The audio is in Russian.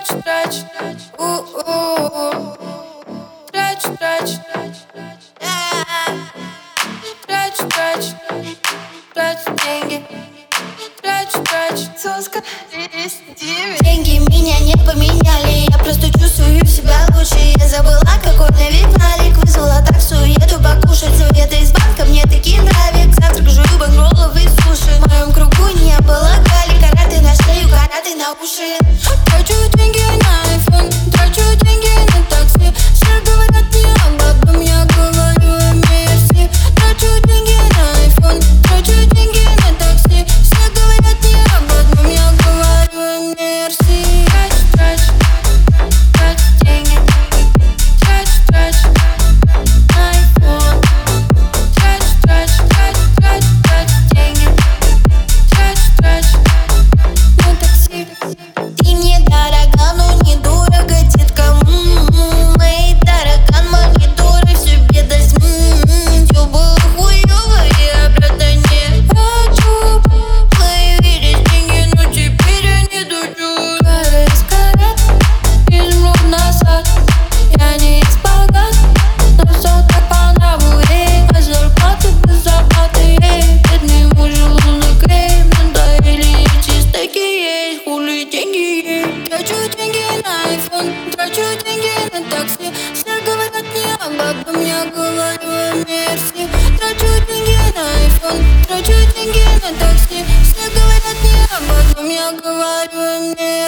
Трачу, трачу, трачу, трачу деньги, трачу. Соска, Деньги меня не поменяли, я просто чувствую себя лучше. Я забыла, какой на вид налик, вызвала таксу, еду покушать. Советы из банка мне такие нравятся. Завтрак жую банкроллов и суши. В моем кругу не было гали, караты на шею, караты на уши. Трачу деньги на айфон, трачу деньги на такси. Все говорят мне об одном, я говорю мерси. Трачу деньги на айфон, трачу деньги на такси. Все говорят мне об одном, я говорю мерси. Трачу деньги, трачу на айфон. Трачу деньги, трачу на такси. Ты мне дорога, но недорого, детка. Мои таракан, мониторы все бедность. Все было хуёво, я обратно не хочу. Появились деньги, но теперь я не дучу. Кара из карат, изумруд на сад. Я не из богат, но все так по нраву, эй. А зарплаты без зарплаты, эй. Бедный муж, лунный крем. Надоели эти стейки есть, хули деньги есть. Трачу деньги на айфон, трачу деньги на такси. Все говорят мне об одном, я говорю мерси. Трачу деньги на айфон, трачу деньги на такси. Все говорят мне об одном, я говорю мерси.